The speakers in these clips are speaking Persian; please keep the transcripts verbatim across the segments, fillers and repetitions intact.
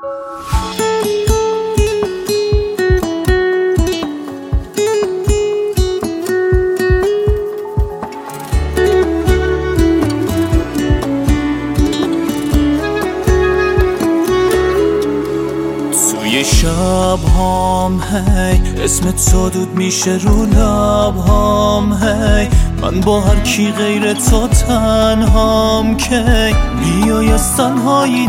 توی شب هام هی اسم تو دود میشه رو لب هام هی من با هر کی غیر تو تنهام کی بیای از تنهایی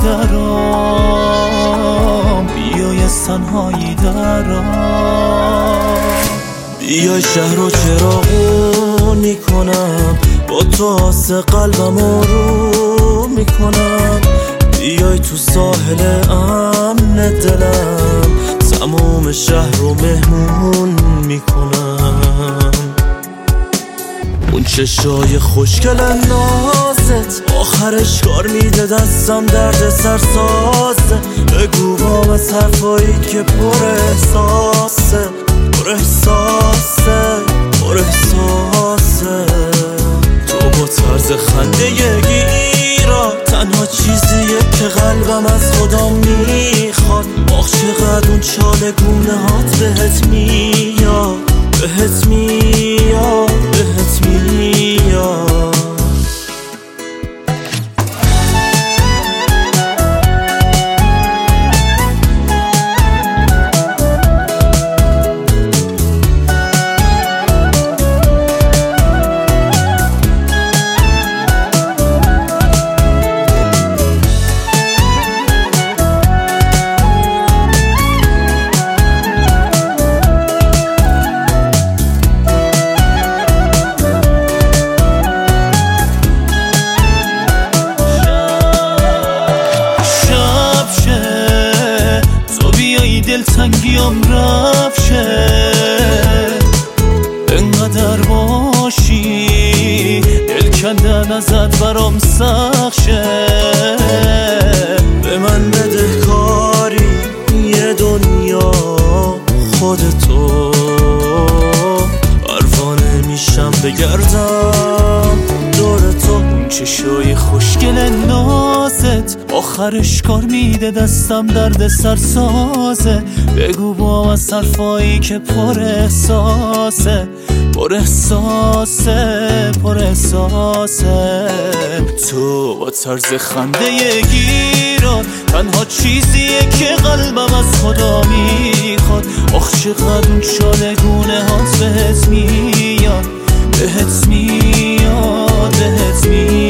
درام بیای از تنهایی درام بیای شهر و چراغونی کنم با تو آسه قلبم رو میکنم بیای تو ساحل امن دلم تمام شهر رو مهمون میکنم اون چشای خوشگل نازت آخرش کار میده دستم درد سرسازه بگو با از حرفایی که پر احساسه پر احساسه پر احساسه تو با طرز خنده گیرا تنها چیزیه که قلبم از خدا میخواد آخ چقدر اون چاله گونه هات بهت میاد بهت میاد بهت میاد دلتنگیم رفشه انقدر باشی دل کندن ازت برام سخت شه به من بده کاری یه دنیا خودتو پروانه میشم بگردم دور تو اون چشای خوشگل نازت آخرش کار میده دستم درد سرسازه بگو با از حرفایی که پر احساسه پر احساسه پر احساسه تو با طرز خنده گیرات تنها چیزیه که قلبم از خدا میخواد آخ چقدر اون چالگونه هات بهت میاد بهت میاد بهت میاد